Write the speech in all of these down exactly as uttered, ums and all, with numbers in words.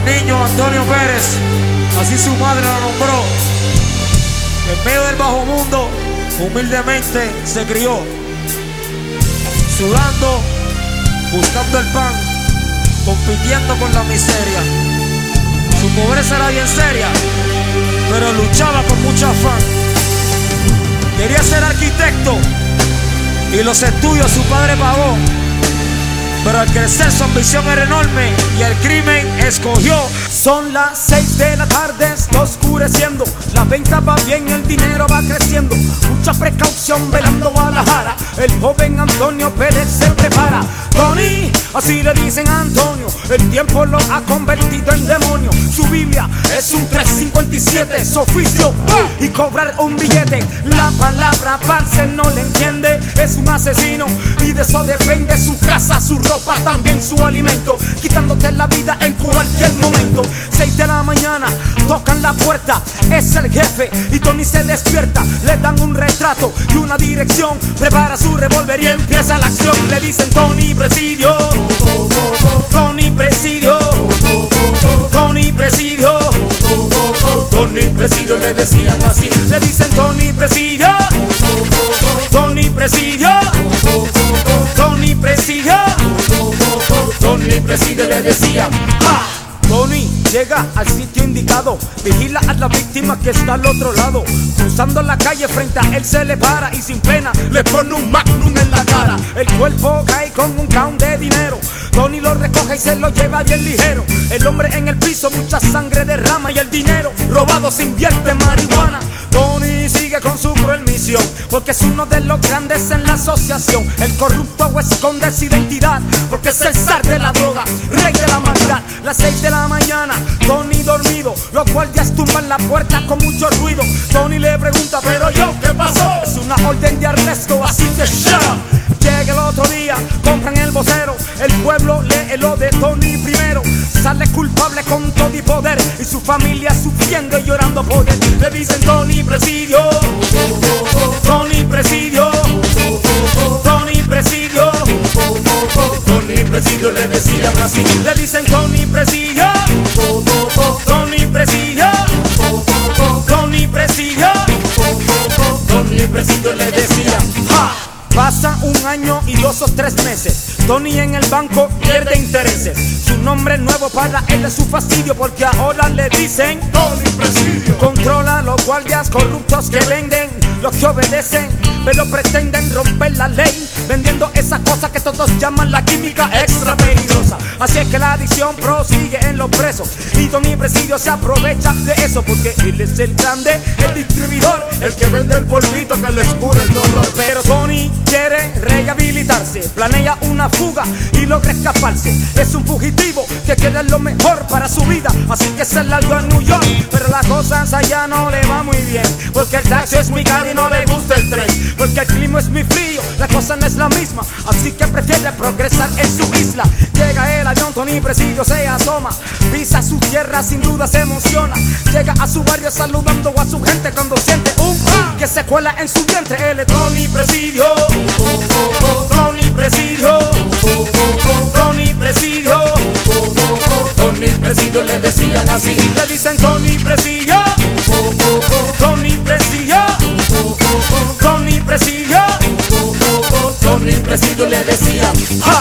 niño Antonio Pérez, así su madre lo nombró. En medio del bajo mundo, humildemente se crió, sudando, buscando el pan, compitiendo con la miseria. Su pobreza era bien seria, pero luchaba con mucho afán. Quería ser arquitecto y los estudios su padre pagó, pero al crecer su ambición era enorme y el crimen escogió. Son las seis de la tarde, está oscureciendo. La venta va bien, el dinero va creciendo. Mucha precaución velando Guadalajara. El joven Antonio Pérez se prepara. Tony, así le dicen a Antonio, el tiempo lo ha convertido en demonio. Su Biblia es un tres cincuenta y siete, su oficio y cobrar un billete. La palabra parce no le entiende, es un asesino y de eso depende su casa, su ropa, también su alimento, quitándote la vida en cualquier momento. Seis de la mañana, tocan la puerta, es el jefe y Tony se despierta. Le dan un retrato y una dirección, prepara su revólver y empieza la acción. Le dicen Tony Presidio, Tony Presidio, Tony Presidio, Tony Presidio, le decían así. Le dicen Tony Presidio, Tony Presidio, Tony Presidio, Tony Presidio, le decían. ¡Ah! Tony llega al sitio indicado, vigila a la víctima que está al otro lado. Cruzando la calle frente a él se le para y sin pena le pone un magnum en la cara. El cuerpo cae con un count de dinero, Tony lo recoge y se lo lleva bien ligero. El hombre en el piso, mucha sangre derrama y el dinero robado se invierte en marihuana. Tony sigue con su cruel misión, porque es uno de los grandes en la asociación. El corrupto esconde su identidad, porque es el zar de la droga, rey de la maldad. Las seis de la mañana, Tony dormido, los guardias tumban la puerta con mucho ruido. Tony le pregunta, pero yo, ¿qué pasó? Es una orden de arresto, así que shut up. Llega el otro día, compran el vocero, el pueblo lee lo de Tony primero. Sale culpable con todo y poder, y su familia sufriendo y llorando por él. Le dicen Tony Presidio, Tony Presidio, Tony Presidio, Tony Presidio, le decían así. Le dicen Tony Presidio, Tony Presidio, Tony Presidio, Tony Presidio, le decían. ¡Ja! Pasa un año y dos o tres meses, Tony en el banco pierde intereses. Su nombre nuevo para él es su fastidio, porque ahora le dicen Tony Presidio. Controla a los guardias corruptos que venden los que obedecen, pero pretenden romper la ley, vendiendo esa cosa que todos llaman la química extra peligrosa. Así es que la adicción prosigue en los presos, y Tony Presidio se aprovecha de eso, porque él es el grande, el distribuidor, el que vende el polvito que les cura el dolor. Pero Tony quiere rehabilitarse, planea una fuga y logra escaparse. Es un fugitivo que quiere lo mejor para su vida, así que se largó a New York. Pero las cosas allá no le va muy bien, porque el taxi es muy caro y no le gusta el tren, porque el clima es muy frío, la cosa no es la misma, así que prefiere progresar en su isla. Llega el avión, Tony Presidio se asoma, pisa su tierra, sin duda se emociona. Llega a su barrio saludando a su gente cuando siente un pan que se cuela en su vientre. Él es Tony Presidio, Tony Presidio, Tony Presidio, Tony Presidio, le decían así. Le dicen Tony Presidio, Tony Presidio, Tony Presidio, Tony Presidio, le decían. ¡Ja!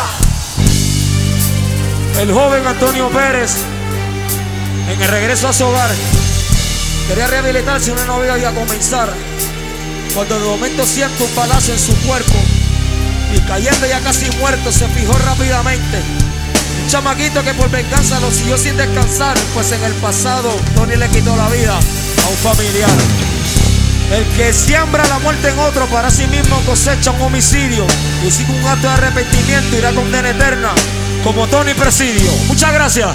El joven Antonio Pérez, en el regreso a su hogar, quería rehabilitarse y una novia iba a comenzar, cuando de momento siente un balazo en su cuerpo y cayendo ya casi muerto se fijó rápidamente. Un chamaquito que por venganza lo siguió sin descansar, pues en el pasado Tony le quitó la vida a un familiar. El que siembra la muerte en otro, para sí mismo cosecha un homicidio, y sin un acto de arrepentimiento irá a condena eterna, como Tony Presidio. Muchas gracias.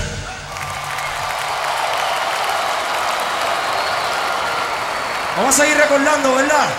Vamos a seguir recordando, ¿verdad?